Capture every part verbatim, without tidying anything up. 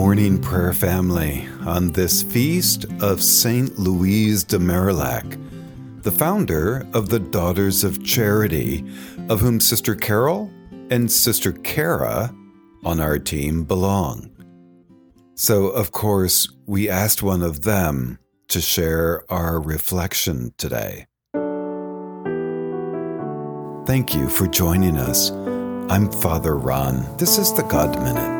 morning, prayer family, on this feast of Saint Louise de Marillac, the founder of the Daughters of Charity, of whom Sister Carol and Sister Kara on our team belong. So, of course, we asked one of them to share our reflection today. Thank you for joining us. I'm Father Ron. This is the God Minute.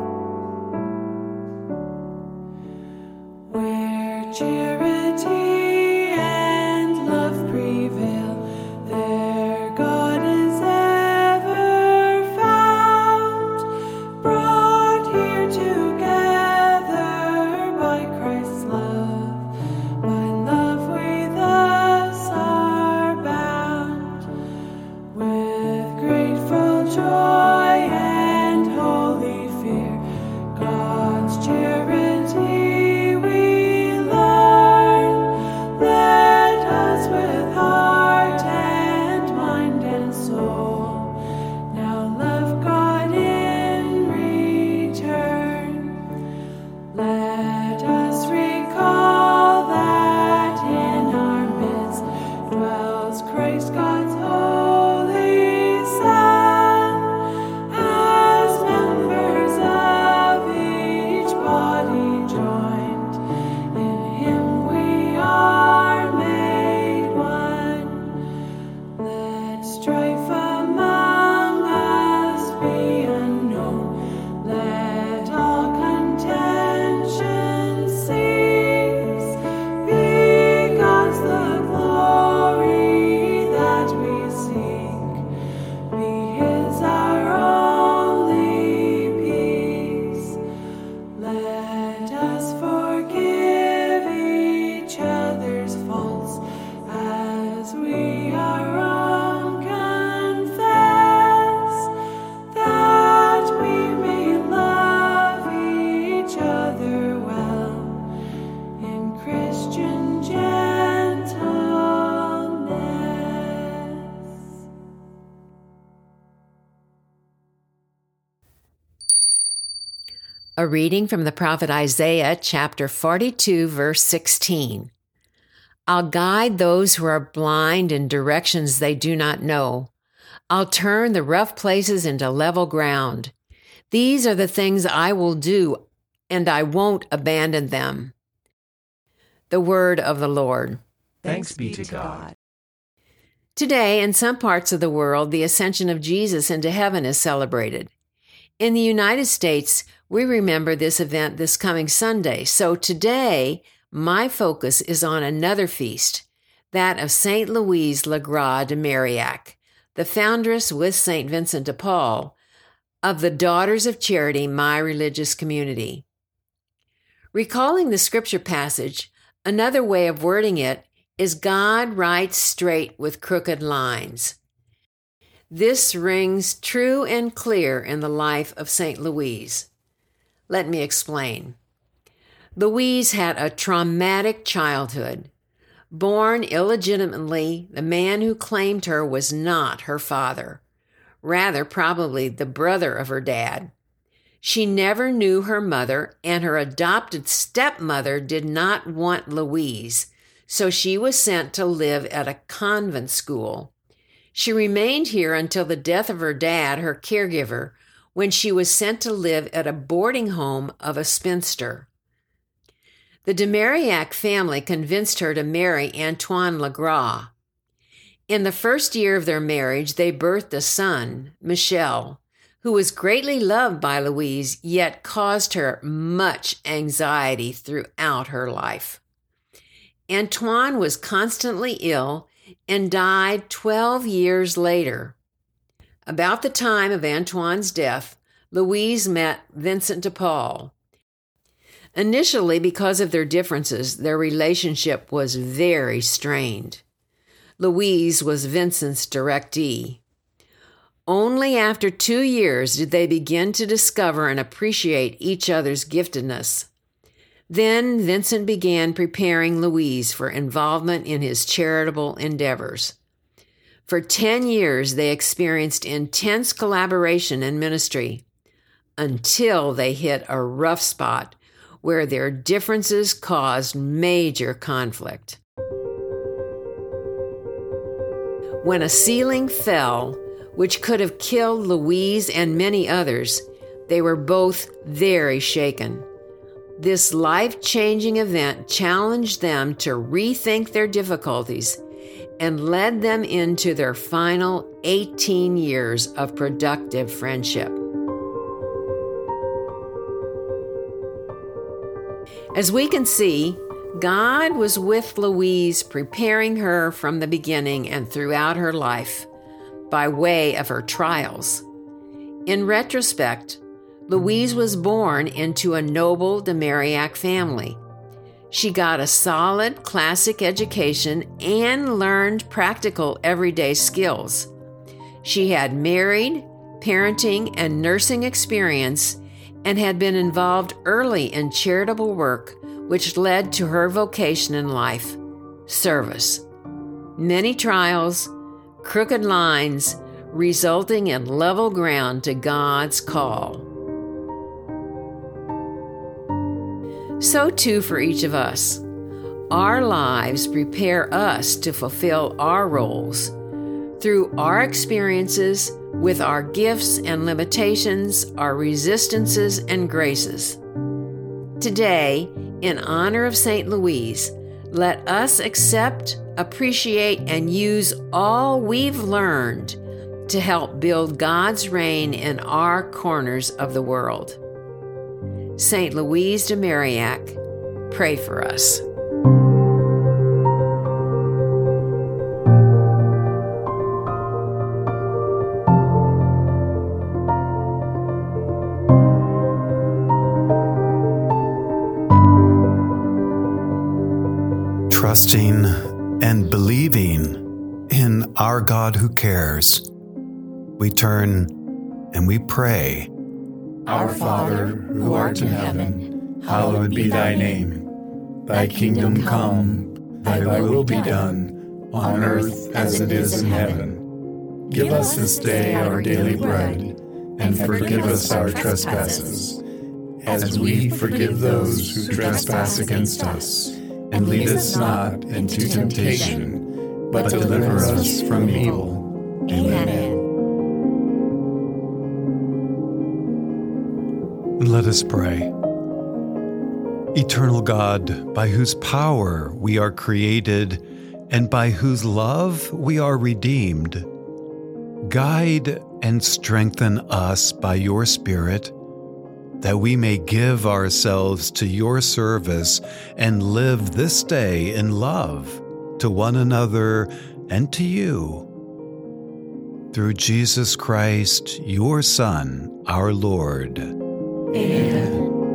Where charity and love prevail, there God is ever found, brought here together by Christ's love. By love we thus are bound, with grateful joy and holy fear, God's charity A reading from the prophet Isaiah, chapter forty-two, verse sixteen. I'll guide those who are blind in directions they do not know. I'll turn the rough places into level ground. These are the things I will do, and I won't abandon them. The word of the Lord. Thanks be to God. Today, in some parts of the world, the ascension of Jesus into heaven is celebrated. In the United States, we remember this event this coming Sunday. So today, my focus is on another feast, that of Saint Louise Le Gras de Marillac, the foundress with Saint Vincent de Paul of the Daughters of Charity, my religious community. Recalling the scripture passage, another way of wording it is God writes straight with crooked lines. This rings true and clear in the life of Saint Louise. Let me explain. Louise had a traumatic childhood. Born illegitimately, the man who claimed her was not her father, rather probably the brother of her dad. She never knew her mother, and her adopted stepmother did not want Louise, so she was sent to live at a convent school. She remained here until the death of her dad, her caregiver, when she was sent to live at a boarding home of a spinster. The de Marillac family convinced her to marry Antoine Le Gras. In the first year of their marriage, they birthed a son, Michel, who was greatly loved by Louise, yet caused her much anxiety throughout her life. Antoine was constantly ill and died twelve years later. About the time of Antoine's death, Louise met Vincent de Paul. Initially, because of their differences, their relationship was very strained. Louise was Vincent's directee. Only after two years did they begin to discover and appreciate each other's giftedness. Then Vincent began preparing Louise for involvement in his charitable endeavors. For ten years, they experienced intense collaboration and ministry, until they hit a rough spot where their differences caused major conflict. When a ceiling fell, which could have killed Louise and many others, they were both very shaken. This life-changing event challenged them to rethink their difficulties and led them into their final eighteen years of productive friendship. As we can see, God was with Louise, preparing her from the beginning and throughout her life by way of her trials. In retrospect, Louise was born into a noble de Marillac family. She got a solid classic education and learned practical everyday skills. She had married, parenting, and nursing experience and had been involved early in charitable work, which led to her vocation in life, service. Many trials, crooked lines, resulting in level ground to God's call. So too for each of us. Our lives prepare us to fulfill our roles through our experiences with our gifts and limitations, our resistances and graces. Today, in honor of Saint Louise, let us accept, appreciate, and use all we've learned to help build God's reign in our corners of the world. Saint Louise de Marillac, pray for us. Trusting and believing in our God who cares, we turn and we pray. Our Father, who art in heaven, hallowed be thy name. Thy kingdom come, thy will be done, on earth as it is in heaven. Give us this day our daily bread, and forgive us our trespasses, as we forgive those who trespass against us. And lead us not into temptation, but deliver us from evil. Amen. Let us pray. Eternal God, by whose power we are created and by whose love we are redeemed, guide and strengthen us by your Spirit, that we may give ourselves to your service and live this day in love to one another and to you. Through Jesus Christ, your Son, our Lord. Amen.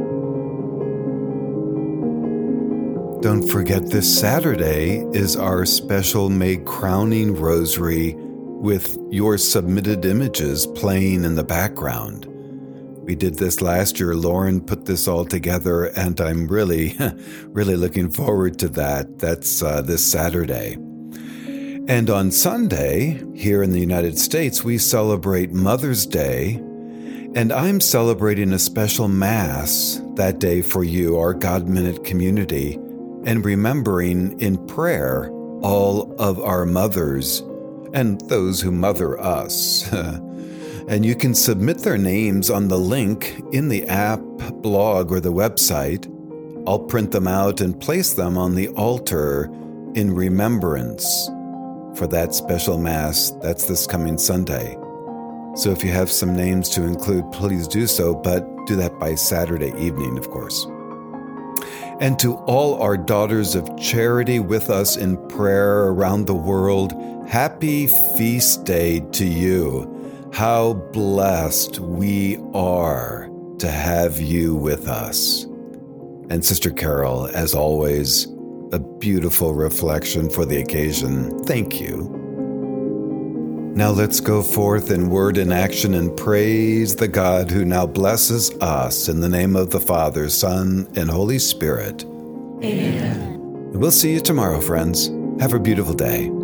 Don't forget, this Saturday is our special May Crowning Rosary with your submitted images playing in the background. We did this last year. Lauren put this all together, and I'm really, really looking forward to that. That's uh, this Saturday. And on Sunday, here in the United States, we celebrate Mother's Day, and I'm celebrating a special Mass that day for you, our God Minute community, and remembering in prayer all of our mothers and those who mother us. And you can submit their names on the link in the app, blog, or the website. I'll print them out and place them on the altar in remembrance for that special Mass. That's this coming Sunday. So if you have some names to include, please do so, but do that by Saturday evening, of course. And to all our daughters of charity with us in prayer around the world, happy feast day to you. How blessed we are to have you with us. And Sister Carol, as always, a beautiful reflection for the occasion. Thank you. Now let's go forth in word and action and praise the God who now blesses us in the name of the Father, Son, and Holy Spirit. Amen. We'll see you tomorrow, friends. Have a beautiful day.